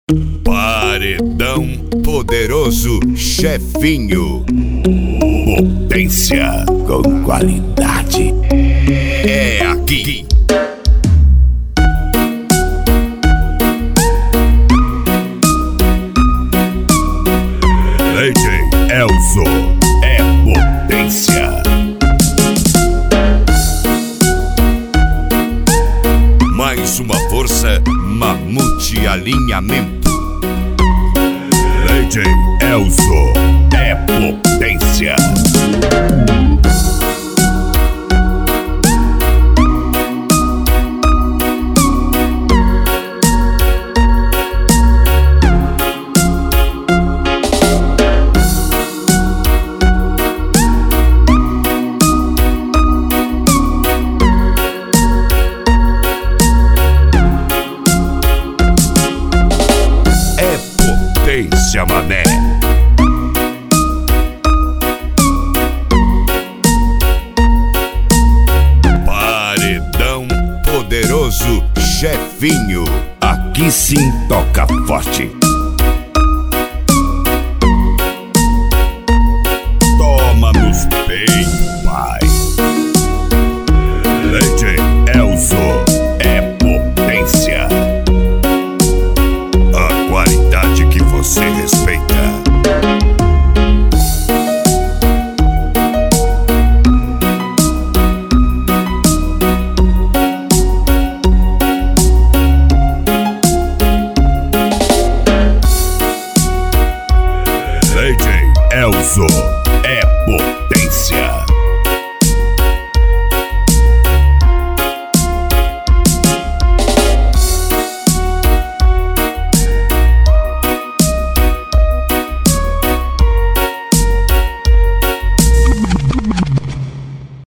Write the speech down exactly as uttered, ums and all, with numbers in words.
Paredão Poderoso Chefinho. Potência com qualidade. É aqui. D J Elzo é potência. Mais uma força, Mamute Alinhamento. D J Elzo é potência. Potência, mané. Paredão Poderoso Chefinho. Aqui sim toca forte. Toma nos peitos, pai. D J Elzo é potência. A qualidade que você respeita. D J Elzo.